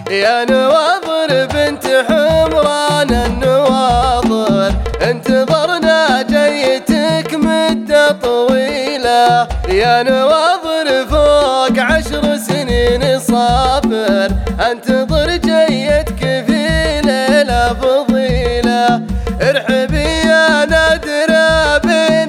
يا نواظر بنت حمران النواظر، انتظرنا جيتك مدة طويلة. يا نواظر فوق 10 سنين صابر، انتظر جيتك في ليلة فضيلة. ارحبي يا نادرة بين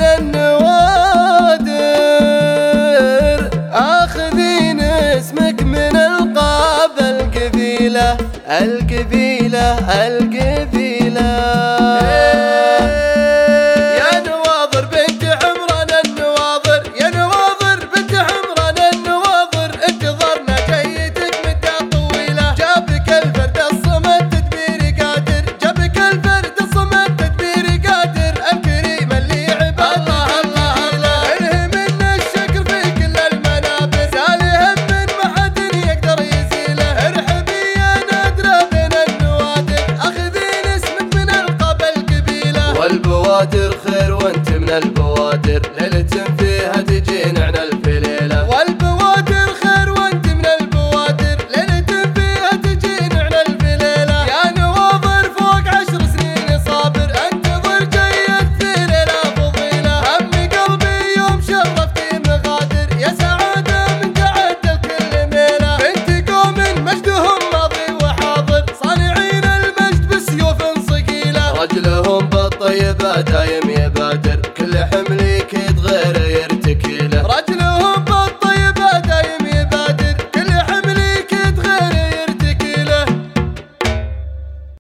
النوادر، اخذين اسمك من القاب القبيلة القبيلة القبيلة. يا نواظر بنت حمران النواظر، يا نواظر بنت حمران النواظر، انتظرنا جيتك مدة طويلة. جابك الفرد الصمد تدبير قادر، جابك الفرد الصمد تدبير قادر، الكريم اللي عباد الله الله الله. الهم من الشكر في كل المنابر، سالهم من ما حد يقدر يزيله. ارحبي يا نادرة بين النوادر، اخذين اسمك من القاب القبيلة. والبوادر خير وانت من البوادر، ليلة فيها تجي نعنى في ليلة. والبوادر خير وانت من البوادر، ليلة فيها تجي نعنى في ليلة. يا نواظر فوق 10 سنين صابر، انتظر جيت في ليلة فضيلة. هم قلبي يوم شرفتي مغادر، يا سعادة من تعد الكل ميلة. بنت قوم مجدهم ماضي وحاضر، صانعين المجد بسيوف صقيلة. رجلهم بالطيبة دايم يبقى